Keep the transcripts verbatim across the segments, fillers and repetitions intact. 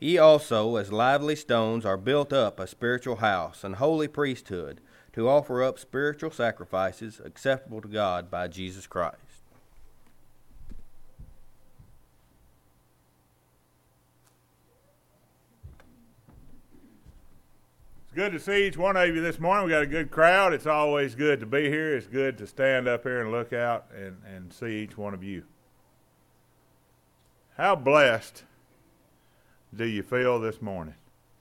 Ye also, as lively stones, are built up a spiritual house, an holy priesthood, to offer up spiritual sacrifices acceptable to God by Jesus Christ. It's good to see each one of you this morning. We got a good crowd. It's always good to be here. It's good to stand up here and look out and, and see each one of you. How blessed do you feel this morning?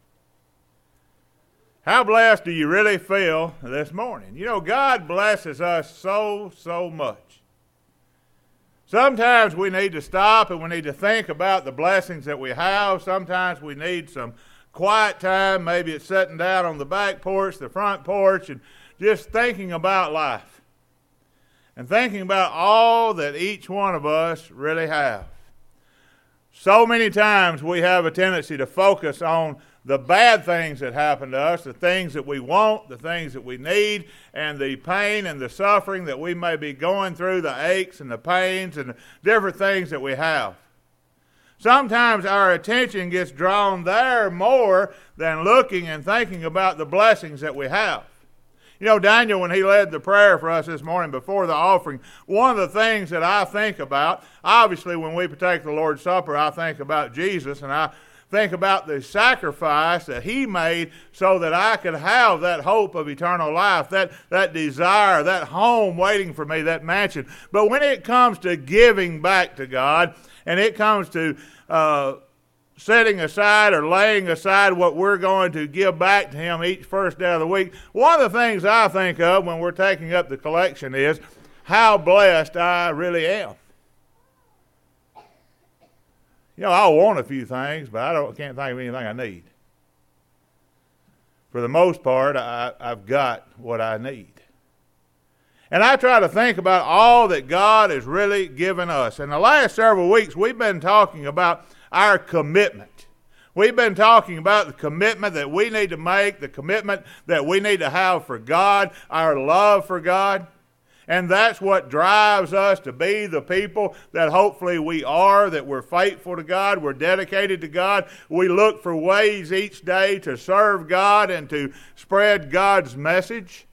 How blessed do you really feel this morning? You know, God blesses us so, so much. Sometimes we need to stop and we need to think about the blessings that we have. Sometimes we need some quiet time. Maybe it's sitting down on the back porch, the front porch, and just thinking about life. And thinking about all that each one of us really have. So many times we have a tendency to focus on the bad things that happen to us, the things that we want, the things that we need, and the pain and the suffering that we may be going through, the aches and the pains and the different things that we have. Sometimes our attention gets drawn there more than looking and thinking about the blessings that we have. You know, Daniel, when he led the prayer for us this morning before the offering, one of the things that I think about, obviously when we partake the Lord's Supper, I think about Jesus, and I think about the sacrifice that he made so that I could have that hope of eternal life, that, that desire, that home waiting for me, that mansion. But when it comes to giving back to God, and it comes to uh, setting aside or laying aside what we're going to give back to him each first day of the week, one of the things I think of when we're taking up the collection is how blessed I really am. You know, I want a few things, but I don't can't think of anything I need. For the most part, I, I've got what I need. And I try to think about all that God has really given us. In the last several weeks, we've been talking about our commitment. We've been talking about the commitment that we need to make, the commitment that we need to have for God, our love for God. And that's what drives us to be the people that hopefully we are, that we're faithful to God, we're dedicated to God. We look for ways each day to serve God and to spread God's message.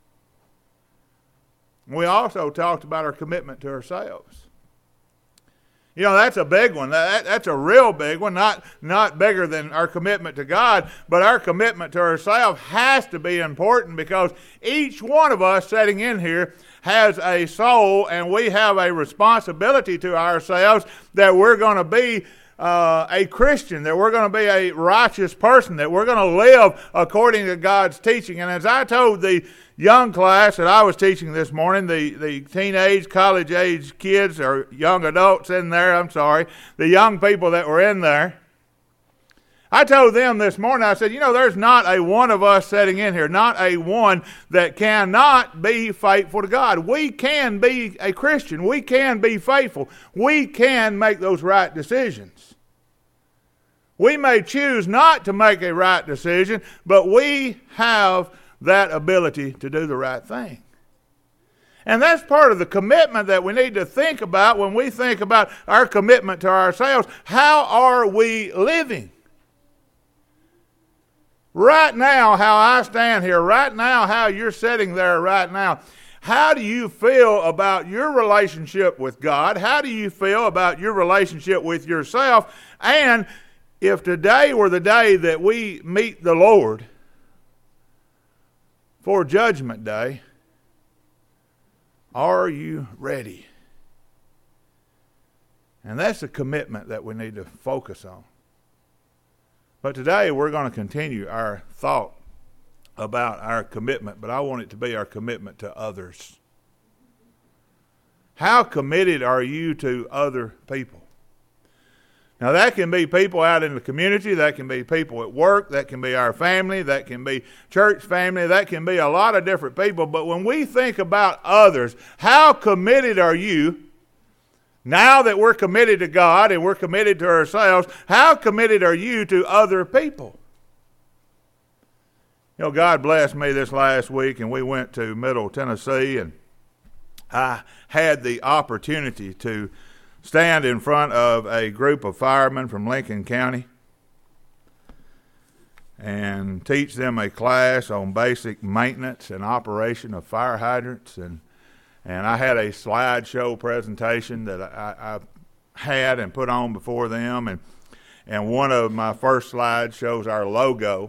We also talked about our commitment to ourselves. You know, that's a big one. That, that's a real big one, not, not bigger than our commitment to God, but our commitment to ourselves has to be important because each one of us sitting in here has a soul, and we have a responsibility to ourselves that we're going to be uh, a Christian, that we're going to be a righteous person, that we're going to live according to God's teaching. And as I told the young class that I was teaching this morning, the, the teenage, college-age kids, or young adults in there, I'm sorry, the young people that were in there, I told them this morning, I said, you know, there's not a one of us sitting in here, not a one that cannot be faithful to God. We can be a Christian. We can be faithful. We can make those right decisions. We may choose not to make a right decision, but we have that ability to do the right thing. And that's part of the commitment that we need to think about when we think about our commitment to ourselves. How are we living? Right now, how I stand here, right now, how you're sitting there right now, how do you feel about your relationship with God? How do you feel about your relationship with yourself? And if today were the day that we meet the Lord for Judgment Day, are you ready? And that's a commitment that we need to focus on. But today we're going to continue our thought about our commitment, but I want it to be our commitment to others. How committed are you to other people? Now that can be people out in the community, that can be people at work, that can be our family, that can be church family, that can be a lot of different people. But when we think about others, how committed are you? Now that we're committed to God and we're committed to ourselves, how committed are you to other people? You know, God blessed me this last week, and we went to Middle Tennessee, and I had the opportunity to stand in front of a group of firemen from Lincoln County. and teach them a class on basic maintenance and operation of fire hydrants. And and I had a slideshow presentation that I, I had and put on before them. And, and one of my first slides shows our logo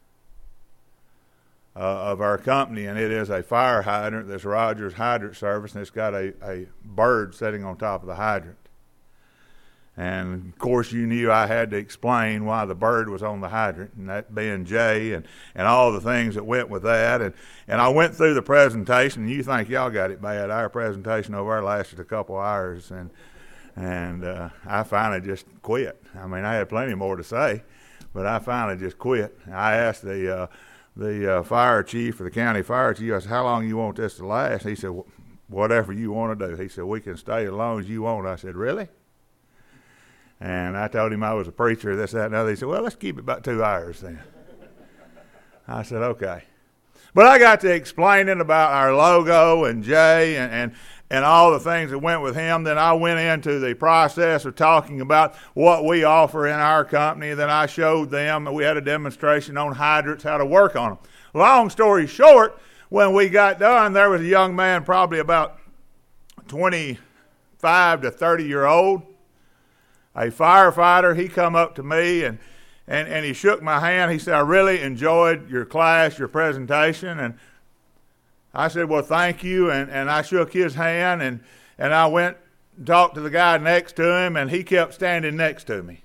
uh, of our company, and it is a fire hydrant. That's Rogers Hydrant Service, and it's got a, a bird sitting on top of the hydrant. And, of course, you knew I had to explain why the bird was on the hydrant, and that being Jay, and, and all the things that went with that. And, and I went through the presentation, and you think y'all got it bad. Our presentation over there lasted a couple hours, and and uh, I finally just quit. I mean, I had plenty more to say, but I finally just quit. I asked the uh, the uh, fire chief or the county fire chief, I said, how long you want this to last? He said, whatever you want to do. He said, we can stay as long as you want. I said, really? And I told him I was a preacher, this, that, and other. He said, well, let's keep it about two hours then. I said, okay. But I got to explaining about our logo and Jay and, and, and all the things that went with him. Then I went into the process of talking about what we offer in our company. Then I showed them, we had a demonstration on hydrants, how to work on them. Long story short, when we got done, there was a young man, probably about twenty-five to thirty year old, a firefighter. He come up to me and, and, and he shook my hand. He said, I really enjoyed your class, your presentation. And I said, well, thank you. And, and I shook his hand, and, and I went and talked to the guy next to him, and he kept standing next to me.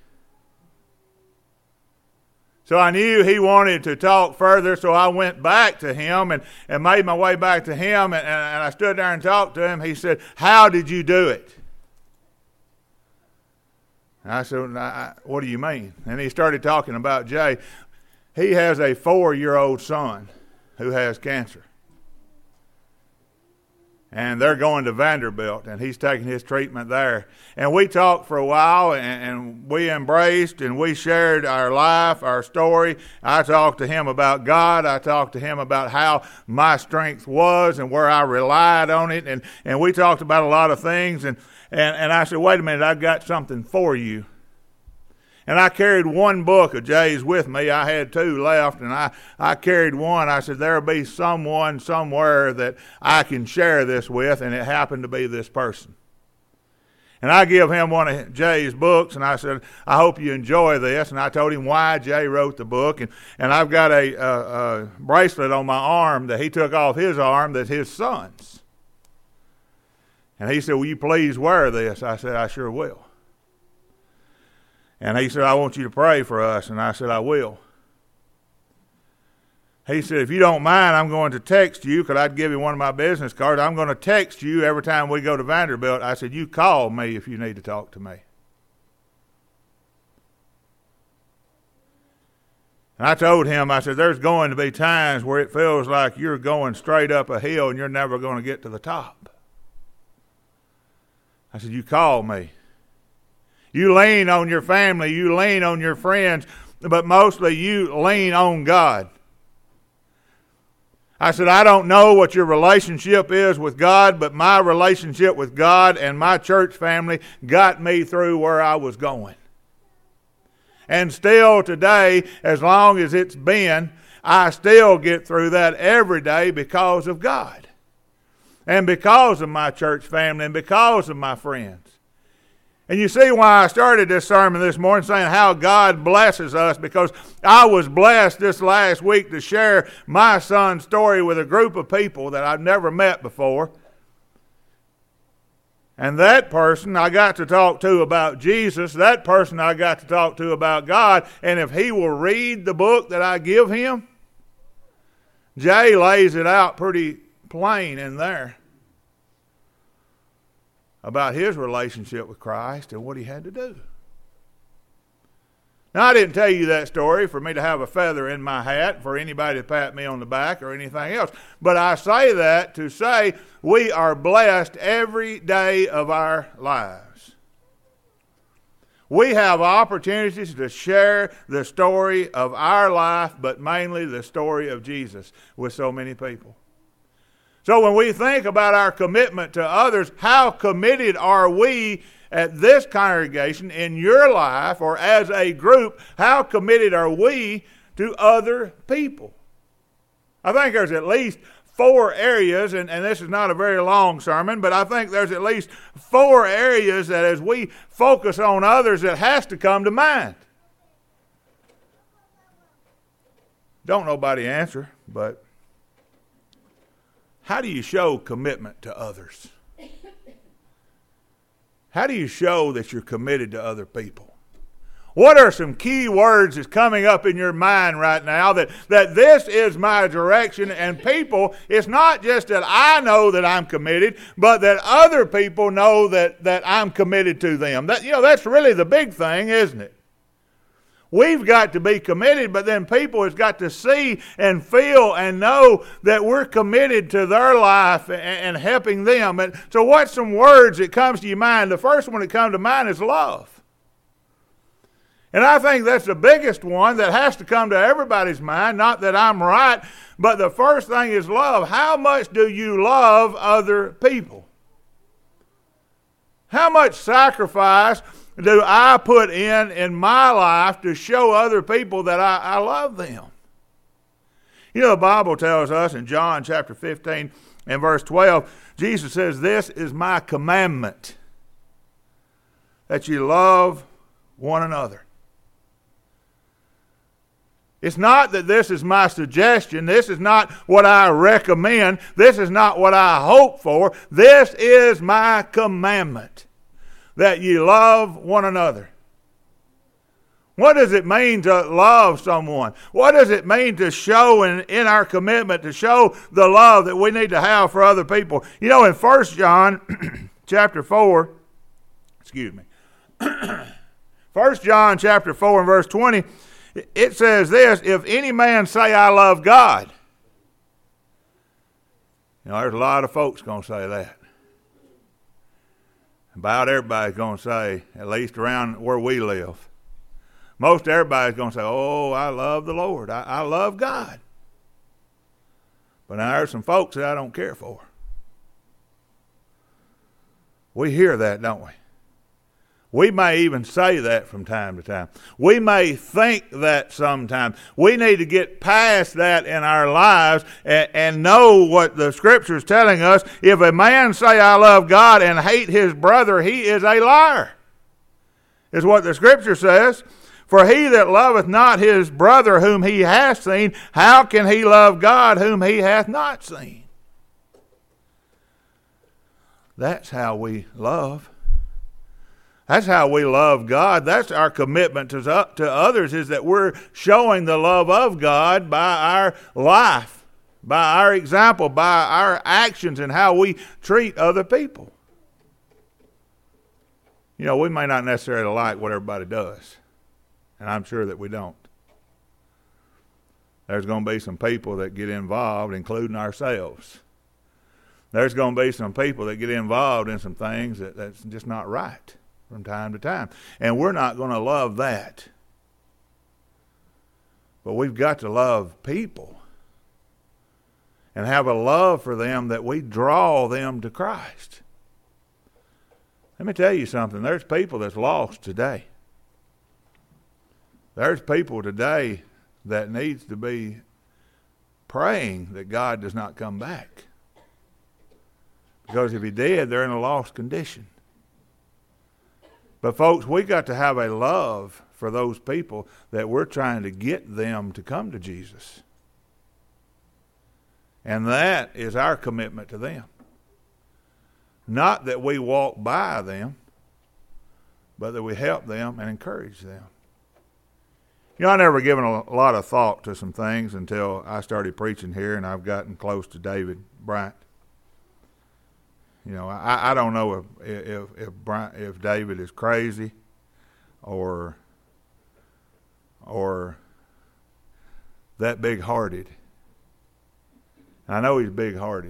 So I knew he wanted to talk further, so I went back to him and, and made my way back to him, and, and, and I stood there and talked to him. He said, how did you do it? I said, what do you mean? And he started talking about Jay. He has a four-year-old son who has cancer. And they're going to Vanderbilt, and he's taking his treatment there. And we talked for a while, and, and we embraced, and we shared our life, our story. I talked to him about God. I talked to him about how my strength was and where I relied on it. And, and we talked about a lot of things. And And, and I said, wait a minute, I've got something for you. And I carried one book of Jay's with me. I had two left, and I, I carried one. I said, there'll be someone somewhere that I can share this with, and it happened to be this person. And I give him one of Jay's books, and I said, I hope you enjoy this. And I told him why Jay wrote the book. And, and I've got a, a, a bracelet on my arm that he took off his arm that's his son's. And he said, will you please wear this? I said, I sure will. And he said, I want you to pray for us. And I said, I will. He said, if you don't mind, I'm going to text you, because I'd give you one of my business cards. I'm going to text you every time we go to Vanderbilt. I said, you call me if you need to talk to me. And I told him, I said, there's going to be times where it feels like you're going straight up a hill and you're never going to get to the top. I said, you call me. You lean on your family, you lean on your friends, but mostly you lean on God. I said, I don't know what your relationship is with God, but my relationship with God and my church family got me through where I was going. And still today, as long as it's been, I still get through that every day because of God. And because of my church family and because of my friends. And you see why I started this sermon this morning saying how God blesses us, because I was blessed this last week to share my son's story with a group of people that I've never met before. And that person I got to talk to about Jesus, that person I got to talk to about God, and if he will read the book that I give him, Jay lays it out pretty plain in there about his relationship with Christ and what he had to do. Now, I didn't tell you that story for me to have a feather in my hat, for anybody to pat me on the back or anything else. But I say that to say we are blessed every day of our lives. We have opportunities to share the story of our life, but mainly the story of Jesus with so many people. So when we think about our commitment to others, how committed are we at this congregation in your life, or as a group, how committed are we to other people. I think there's at least four areas, and, and this is not a very long sermon, but I think there's at least four areas that as we focus on others, it has to come to mind. Don't nobody answer, but how do you show commitment to others? How do you show that you're committed to other people? What are some key words that's coming up in your mind right now that, that this is my direction, and people, it's not just that I know that I'm committed, but that other people know that, that I'm committed to them. That, you know, that's really the big thing, isn't it? We've got to be committed, but then people has got to see and feel and know that we're committed to their life and, and helping them. And so what's some words that comes to your mind? The first one that comes to mind is love. And I think that's the biggest one that has to come to everybody's mind. Not that I'm right, but the first thing is love. How much do you love other people? How much sacrifice do I put in in my life to show other people that I, I love them? You know, the Bible tells us in John chapter fifteen and verse twelve, Jesus says, "This is my commandment, that you love one another." It's not that this is my suggestion. This is not what I recommend. This is not what I hope for. This is my commandment, that you love one another. What does it mean to love someone? What does it mean to show in, in our commitment, to show the love that we need to have for other people? You know, in First John chapter four, excuse me, First John chapter four and verse twenty, it says this: if any man say, I love God. You know, there's a lot of folks going to say that. About everybody's going to say, at least around where we live, most everybody's going to say, oh, I love the Lord. I, I love God. But now there's some folks that I don't care for. We hear that, don't we? We may even say that from time to time. We may think that sometimes. We need to get past that in our lives and, and know what the Scripture is telling us. If a man say, I love God, and hate his brother, he is a liar, is what the Scripture says. For he that loveth not his brother whom he hath seen, how can he love God whom he hath not seen? That's how we love. That's how we love God. That's our commitment to, to others, is that we're showing the love of God by our life, by our example, by our actions, and how we treat other people. You know, we may not necessarily like what everybody does, and I'm sure that we don't. There's going to be some people that get involved, including ourselves. There's going to be some people that get involved in some things that, that's just not right from time to time. And we're not going to love that. But we've got to love people and have a love for them that we draw them to Christ. Let me tell you something. There's people that's lost today. There's people today that needs to be praying that God does not come back. Because if he did, they're in a lost condition. But folks, we got to have a love for those people that we're trying to get them to come to Jesus. And that is our commitment to them. Not that we walk by them, but that we help them and encourage them. You know, I never given a lot of thought to some things until I started preaching here, and I've gotten close to David Bryant. You know, I, I don't know if if if, Bryant, if David is crazy or or that big-hearted. I know he's big-hearted.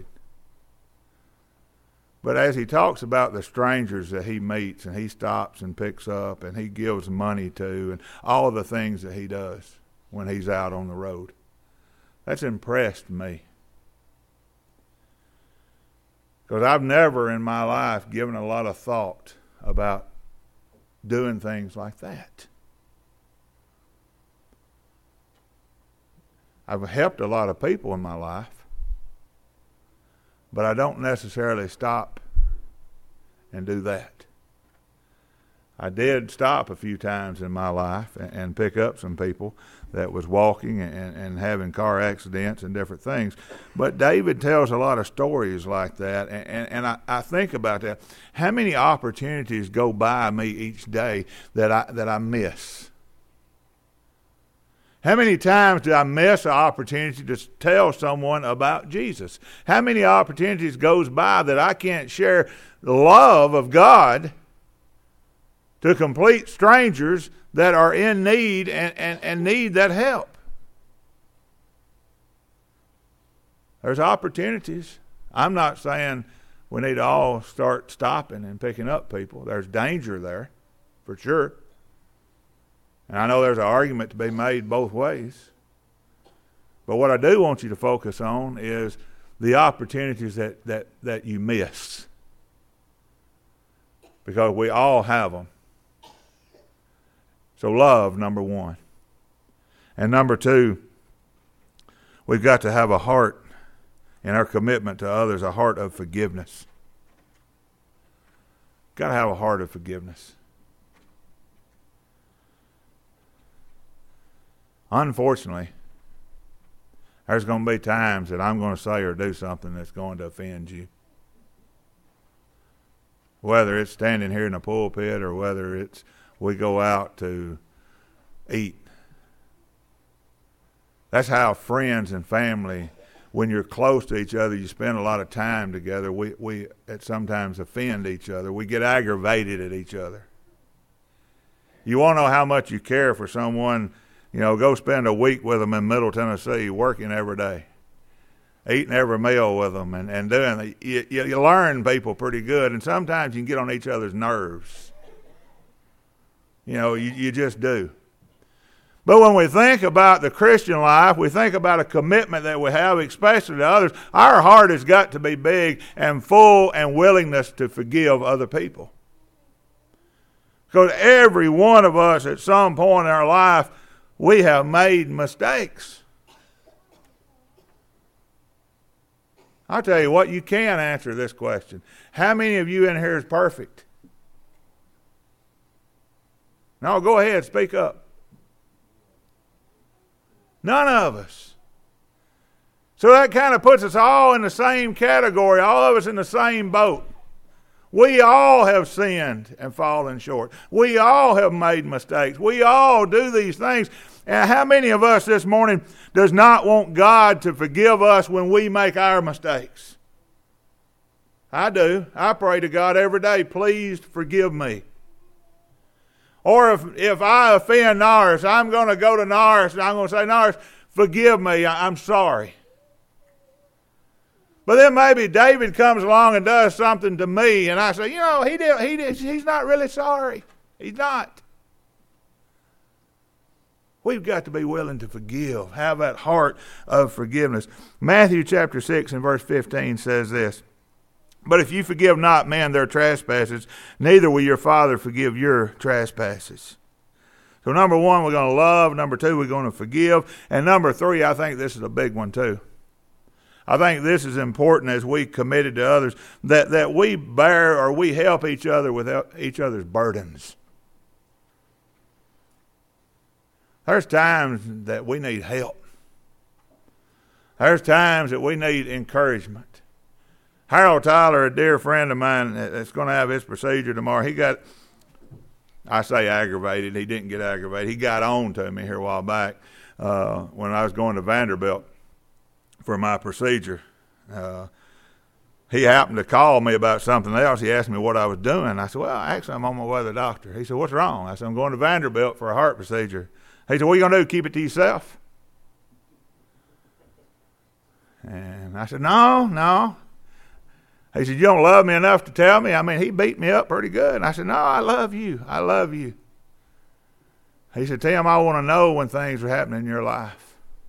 But as he talks about the strangers that he meets and he stops and picks up and he gives money to and all the things that he does when he's out on the road, that's impressed me. Because I've never in my life given a lot of thought about doing things like that. I've helped a lot of people in my life, but I don't necessarily stop and do that. I did stop a few times in my life and, and pick up some people that was walking and, and having car accidents and different things. But David tells a lot of stories like that, and, and, and I, I think about that. How many opportunities go by me each day that I that I miss? How many times did I miss an opportunity to tell someone about Jesus? How many opportunities goes by that I can't share the love of God to complete strangers that are in need and, and, and need that help? There's opportunities. I'm not saying we need to all start stopping and picking up people. There's danger there, for sure. And I know there's an argument to be made both ways. But what I do want you to focus on is the opportunities that, that, that you miss. Because we all have them. So love, number one. And number two, we've got to have a heart in our commitment to others, a heart of forgiveness. Got to have a heart of forgiveness. Unfortunately, there's going to be times that I'm going to say or do something that's going to offend you. Whether it's standing here in the pulpit or whether it's we go out to eat. That's how friends and family, when you're close to each other, you spend a lot of time together, we, we sometimes offend each other. We get aggravated at each other. You want to know how much you care for someone. You know, go spend a week with them in Middle Tennessee, working every day, eating every meal with them, and, and doing you, you, you learn people pretty good, and sometimes you can get on each other's nerves. You know, you, you just do. But when we think about the Christian life, we think about a commitment that we have, especially to others, our heart has got to be big and full and willingness to forgive other people. Because every one of us at some point in our life, we have made mistakes. I'll tell you what, you can answer this question. How many of you in here is perfect? No, go ahead, speak up. None of us. So that kind of puts us all in the same category, all of us in the same boat. We all have sinned and fallen short. We all have made mistakes. We all do these things. And how many of us this morning does not want God to forgive us when we make our mistakes? I do. I pray to God every day, please forgive me. Or if, if I offend Norris, I'm going to go to Norris and I'm going to say, Norris, forgive me, I'm sorry. But then maybe David comes along and does something to me, and I say, you know, he did, he did, he's not really sorry. He's not. We've got to be willing to forgive, have that heart of forgiveness. Matthew chapter six and verse fifteen says this, but if you forgive not men their trespasses, neither will your Father forgive your trespasses. So number one, we're going to love. Number two, we're going to forgive. And number three, I think this is a big one too. I think this is important as we committed to others, that, that we bear or we help each other with each other's burdens. There's times that we need help. There's times that we need encouragement. Harold Tyler, a dear friend of mine that's going to have his procedure tomorrow, he got, I say aggravated, he didn't get aggravated. He got on to me here a while back uh, when I was going to Vanderbilt for my procedure. Uh, he happened to call me about something else. He asked me what I was doing. I said, well, actually, I'm on my way to the doctor. He said, what's wrong? I said, I'm going to Vanderbilt for a heart procedure. He said, what are you going to do, keep it to yourself? And I said, no, no. He said, you don't love me enough to tell me? I mean, he beat me up pretty good. And I said, no, I love you. I love you. He said, Tim, I want to know when things are happening in your life.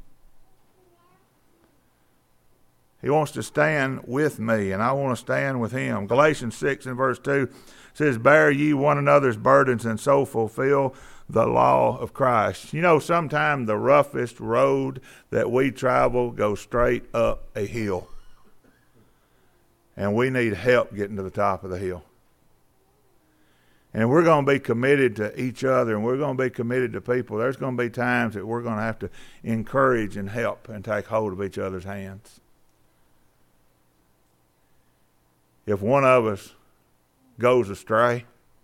He wants to stand with me, and I want to stand with him. Galatians six and verse two says, bear ye one another's burdens, and so fulfill the law of Christ. You know, sometimes the roughest road that we travel goes straight up a hill. And we need help getting to the top of the hill. And we're going to be committed to each other, and we're going to be committed to people. There's going to be times that we're going to have to encourage and help and take hold of each other's hands. If one of us goes astray,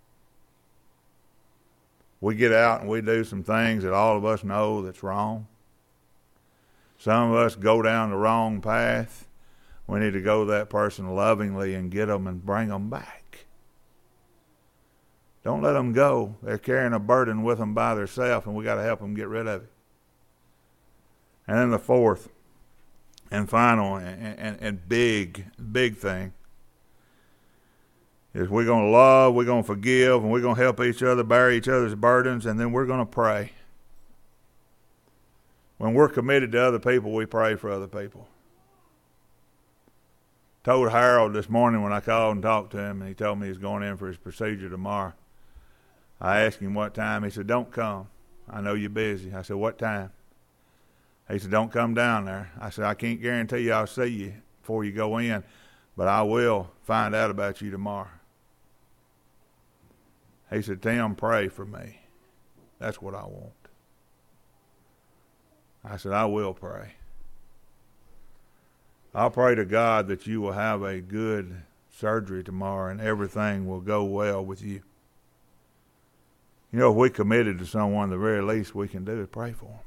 we get out and we do some things that all of us know that's wrong. Some of us go down the wrong path. We need to go to that person lovingly and get them and bring them back. Don't let them go. They're carrying a burden with them by themselves, and we got to help them get rid of it. And then the fourth and final and, and, and big, big thing is we're going to love, we're going to forgive, and we're going to help each other bear each other's burdens, and then we're going to pray. When we're committed to other people, we pray for other people. Told Harold this morning when I called and talked to him, and he told me he's going in for his procedure tomorrow. I asked him what time. He said, don't come. I know you're busy. I said, what time? He said, don't come down there. I said, I can't guarantee you I'll see you before you go in, but I will find out about you tomorrow. He said, Tim, pray for me. That's what I want. I said, I will pray. I'll pray to God that you will have a good surgery tomorrow and everything will go well with you. You know, if we committed to someone, the very least we can do is pray for them.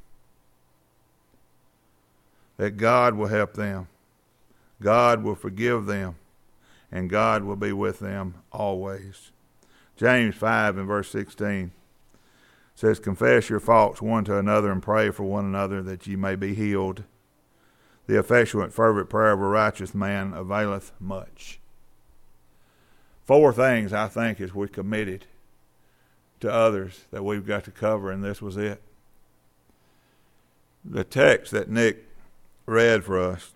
That God will help them. God will forgive them. And God will be with them always. James five and verse sixteen says, confess your faults one to another and pray for one another that ye may be healed. The effectual and fervent prayer of a righteous man availeth much. Four things, I think, as we committed to others that we've got to cover, and this was it. The text that Nick read for us,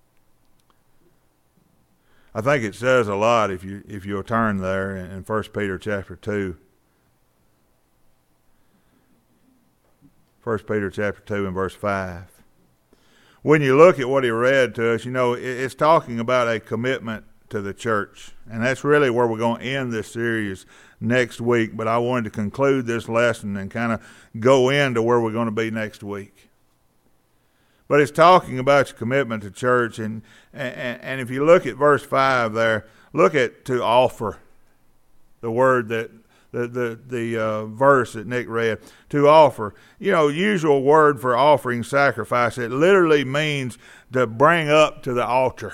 I think it says a lot if you if you'll turn there in First Peter chapter two. First Peter chapter two and verse five. When you look at what he read to us, you know, it's talking about a commitment to the church. And that's really where we're going to end this series next week. But I wanted to conclude this lesson and kind of go into where we're going to be next week. But it's talking about your commitment to church. And, and, and if you look at verse five there, look at to offer, the word that the the the uh, verse that Nick read, to offer. You know, usual word for offering sacrifice. It literally means to bring up to the altar.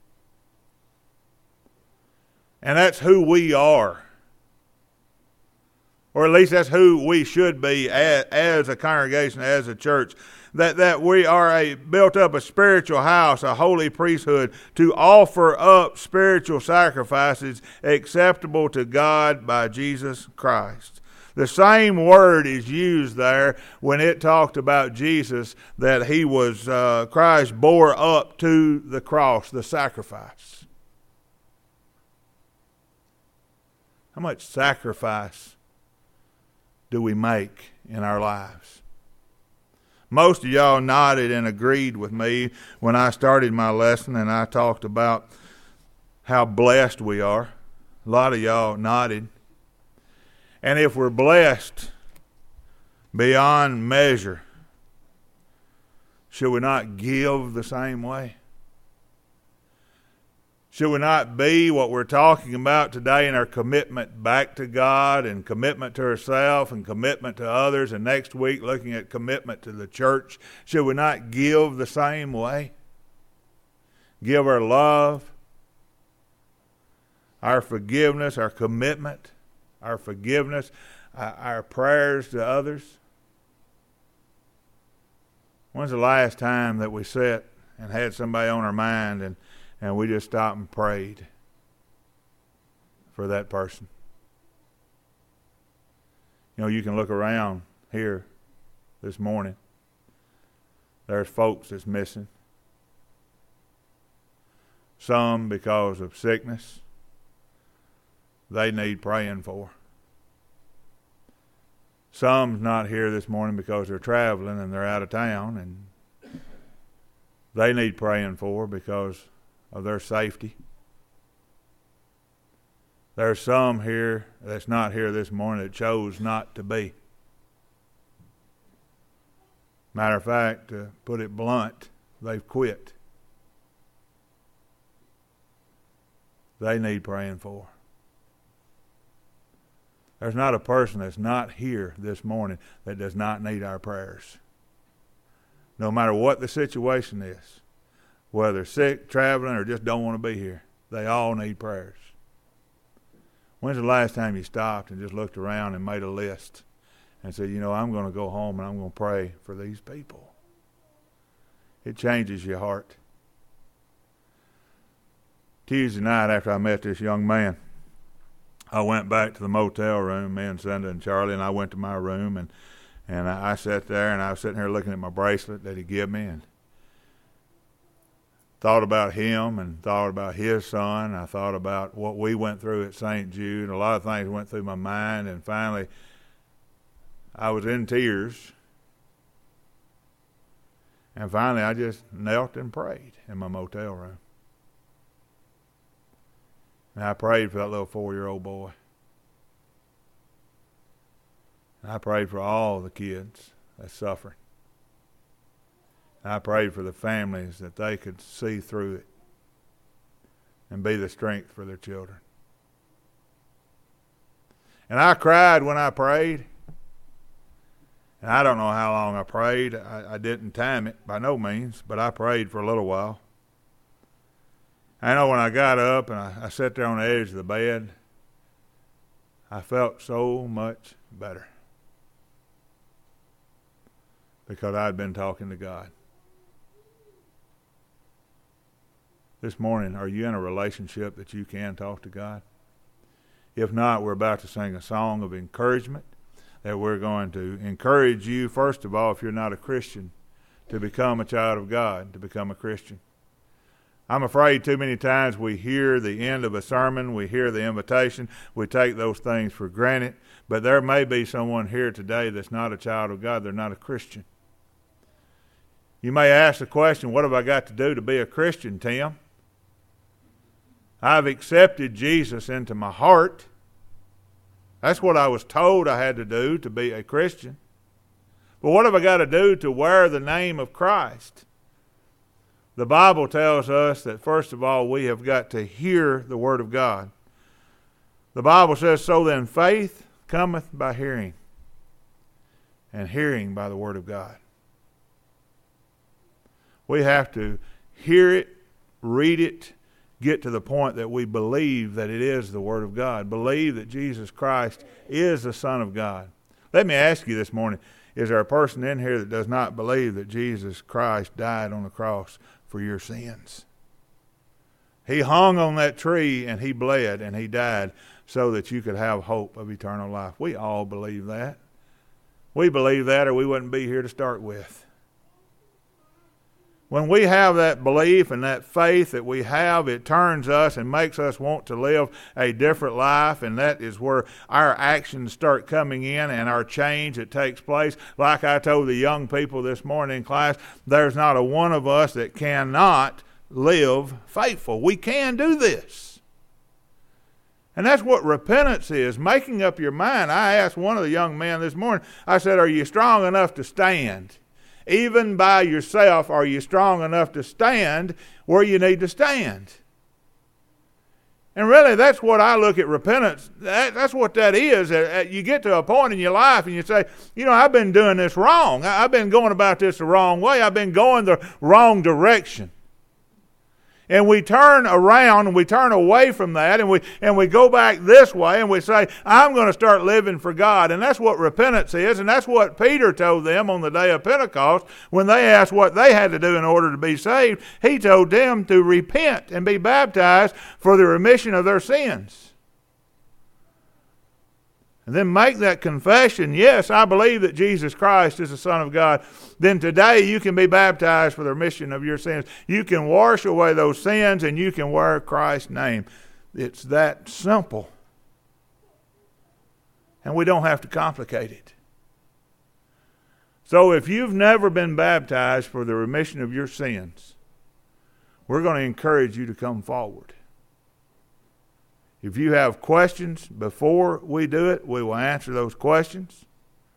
And that's who we are. Or at least that's who we should be as, as a congregation, as a church. That that we are a built up a spiritual house, a holy priesthood, to offer up spiritual sacrifices acceptable to God by Jesus Christ. The same word is used there when it talked about Jesus, that he was, uh, Christ bore up to the cross, the sacrifice. How much sacrifice do we make in our lives? Most of y'all nodded and agreed with me when I started my lesson and I talked about how blessed we are. A lot of y'all nodded. And if we're blessed beyond measure, should we not give the same way? Should we not be what we're talking about today in our commitment back to God and commitment to ourselves and commitment to others, and next week looking at commitment to the church? Should we not give the same way? Give our love, our forgiveness, our commitment, our forgiveness, our prayers to others? When's the last time that we sat and had somebody on our mind and And we just stopped and prayed for that person? You know, you can look around here this morning. There's folks that's missing. Some because of sickness. They need praying for. Some's not here this morning because they're traveling and they're out of town, and they need praying for because of their safety. There's some here that's not here this morning that chose not to be. Matter of fact, to put it blunt, they've quit. They need praying for. There's not a person that's not here this morning that does not need our prayers. No matter what the situation is, whether sick, traveling, or just don't want to be here, they all need prayers. When's the last time you stopped and just looked around and made a list and said, you know, I'm going to go home and I'm going to pray for these people? It changes your heart. Tuesday night after I met this young man, I went back to the motel room, me and Cinda and Charlie, and I went to my room, and, and I, I sat there, and I was sitting here looking at my bracelet that he gave me, and thought about him and thought about his son. I thought about what we went through at Saint Jude. A lot of things went through my mind, and finally I was in tears. And finally I just knelt and prayed in my motel room. And I prayed for that little four-year-old boy. And I prayed for all the kids that's suffering. And I prayed for the families that they could see through it and be the strength for their children. And I cried when I prayed. And I don't know how long I prayed. I, I didn't time it by no means, but I prayed for a little while. I know when I got up and I, I sat there on the edge of the bed, I felt so much better because I'd been talking to God. This morning, are you in a relationship that you can talk to God? If not, we're about to sing a song of encouragement that we're going to encourage you, first of all, if you're not a Christian, to become a child of God, to become a Christian. I'm afraid too many times we hear the end of a sermon, we hear the invitation, we take those things for granted, but there may be someone here today that's not a child of God, they're not a Christian. You may ask the question, what have I got to do to be a Christian, Tim? I've accepted Jesus into my heart. That's what I was told I had to do to be a Christian. But what have I got to do to wear the name of Christ? The Bible tells us that first of all we have got to hear the Word of God. The Bible says, so then faith cometh by hearing, and hearing by the Word of God. We have to hear it, read it, get to the point that we believe that it is the Word of God. Believe that Jesus Christ is the Son of God. Let me ask you this morning, is there a person in here that does not believe that Jesus Christ died on the cross for your sins? He hung on that tree and he bled and he died so that you could have hope of eternal life. We all believe that. We believe that or we wouldn't be here to start with. When we have that belief and that faith that we have, it turns us and makes us want to live a different life, and that is where our actions start coming in and our change that takes place. Like I told the young people this morning in class, there's not a one of us that cannot live faithful. We can do this. And that's what repentance is, making up your mind. I asked one of the young men this morning, I said, are you strong enough to stand? Even by yourself, are you strong enough to stand where you need to stand? And really, that's what I look at repentance. That, that's what that is. You get to a point in your life and you say, you know, I've been doing this wrong. I've been going about this the wrong way. I've been going the wrong direction. And we turn around and we turn away from that and we and we go back this way and we say, I'm going to start living for God. And that's what repentance is. And that's what Peter told them on the day of Pentecost when they asked what they had to do in order to be saved. He told them to repent and be baptized for the remission of their sins. And then make that confession, yes, I believe that Jesus Christ is the Son of God. Then today you can be baptized for the remission of your sins. You can wash away those sins and you can wear Christ's name. It's that simple. And we don't have to complicate it. So if you've never been baptized for the remission of your sins, we're going to encourage you to come forward. If you have questions before we do it, we will answer those questions.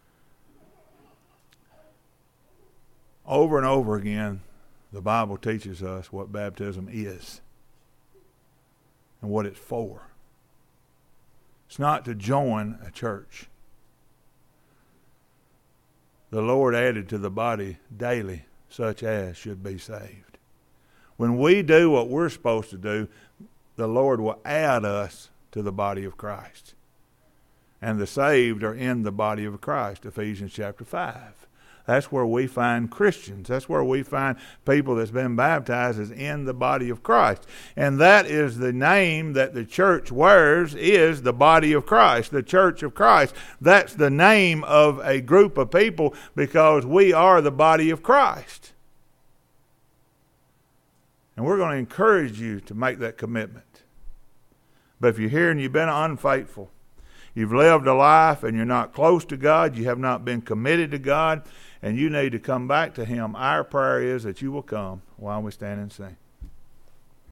Over and over again, the Bible teaches us what baptism is and what it's for. It's not to join a church. The Lord added to the body daily such as should be saved. When we do what we're supposed to do, the Lord will add us to the body of Christ. And the saved are in the body of Christ, Ephesians chapter five. That's where we find Christians. That's where we find people that's been baptized is in the body of Christ. And that is the name that the church wears, is the body of Christ, the church of Christ. That's the name of a group of people because we are the body of Christ. And we're going to encourage you to make that commitment. But if you're here and you've been unfaithful, you've lived a life and you're not close to God, you have not been committed to God, and you need to come back to Him, our prayer is that you will come while we stand and sing.